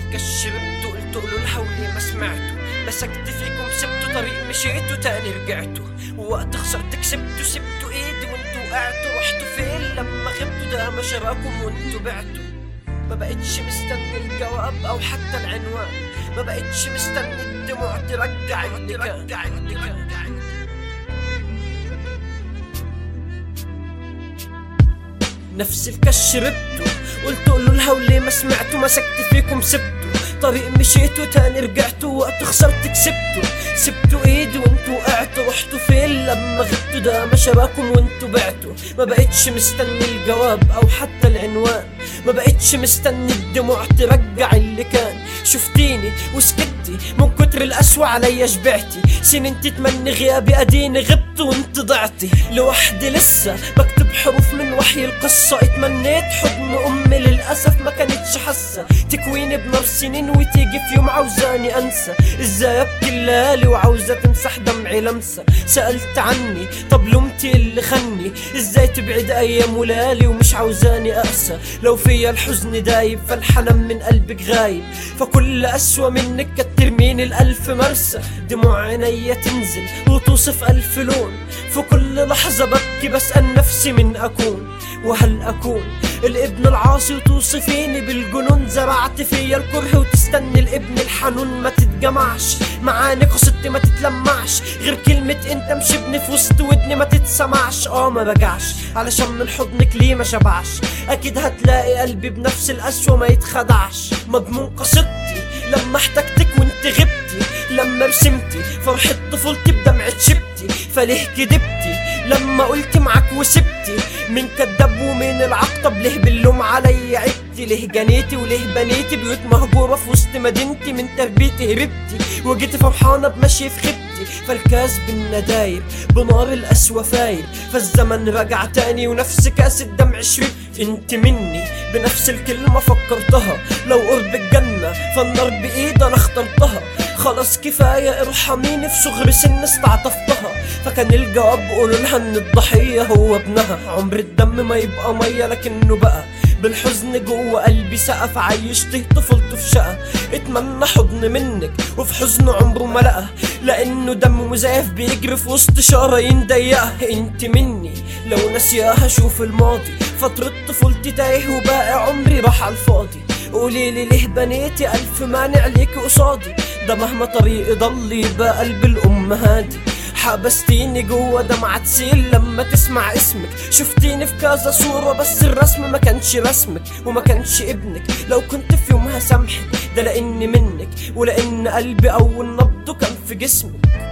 الكش ربتوا قلتوا له الهولي ما سمعتوا، مسكت فيكم سبتوا طريق مشيتوا تاني رجعتوا، ووقت خسرت كسبتوا سبتوا ايدي وانتوا وقعتوا، رحتوا فين لما غبتوا؟ ده ما شراكم وانتوا بعتوا. ما بقتش مستني الجواب او حتى العنوان، ما بقتش مستني الدموع ترجع اللي كان. نفس الكش ربتوا قلتوا له الهولي ما سمعتوا، مسكت فيكم سبتوا طريق مشيتوا تاني رجعتوا، وقت خسرت كسبتوا ايدي وانتوا وقعتوا، رحتوا فين لما غبتوا؟ ده ما شراكم وانتوا بعتوا. ما بقتش مستني الجواب او حتى العنوان، ما بقتش مستني الدموع ترجع اللي كان. شفتيني وسكتي من كتر القسوة عليا شبعتي، سنين تتمني غيابي اديني غبت وانت ضعتي. لوحدي لسه بكتب حروف من وحي القصة، اتمنيت حضن امي للاسف ما كانتش حاسة، تكويني بنار سنين وتيجي في يوم عاوزاني انسى. ازاي ابكي الليالي وعاوزة تمسح دمعي لمسة؟ سألت عني طب لومتي اللي خني، ازاي تبعد ايام وليالي ومش عاوزاني اقسى؟ لو فيا الحزن دايب فالحنان من قلبك غايب، فكل قسوة منك كترميني الالف مرسى. دموع عينيا تنزل وتوصف الف لون، في كل لحظة ببكي بسأل نفسي من اكون، وهل اكون الابن العاصي وتوصفيني بالجنون؟ زرعت فيا الكره وتستني الابن الحنون، ما تتجمعش معاني قصتي ما تتلمعش، غير كلمة انت مش ابني في وسط ودني ما تتسمعش. ما بجعش علشان من حضنك ليه ما شبعش، اكيد هتلاقي قلبي بنفس القسوة ما يتخدعش. مضمون قصتي لما احتجتك وانت غبتي، لما رسمتي فرحة طفولتي بدمعة شبتي، فليه كدبتي لما قلت معاك وسبتي؟ من كداب ومن العقطب ليه باللوم عليا عبتي؟ ليه جنيتي وليه بنيتي بيوت مهجورة في وسط مدينتي؟ من تربيتي هربتي وجيتي فرحانة بمشي في خبتي، فالكاس بالنداير بنار القسوة فاير، فالزمن رجع تاني ونفس كاس الدمع شربت. انت مني بنفس الكلمة فكرتها، لو قرب الجنة فالنار بإيد انا اخترتها، خلاص كفاية ارحميني في صغر سن استعطفتها. فكان الجواب قولولها ان الضحية هو ابنها، عمر الدم ما يبقى مية لكنه بقى بالحزن جوه قلبي سقف، عيشته طفولته في شقة، اتمنى حضن منك وفي حزنه عمره ما لقى، لانه دم مزيف بيجري في وسط شرايين ضيقة. انت مني لو ناسياها شوف الماضي، فترة طفولتي تايه وباقي عمري راح على الفاضي. قوليلي ليه بنيتي الف مانع ليكي قصادي؟ ده مهما طريقي ضل يبقى قلب الام هادي. حبستيني جوه دمعة تسيل لما تسمع اسمك، شفتيني في كذا صورة بس الرسم ما كانش رسمك وما كانش ابنك. لو كنت في يوم هسامحك ده لاني منك، ولان قلبي اول نبضه كان في جسمك.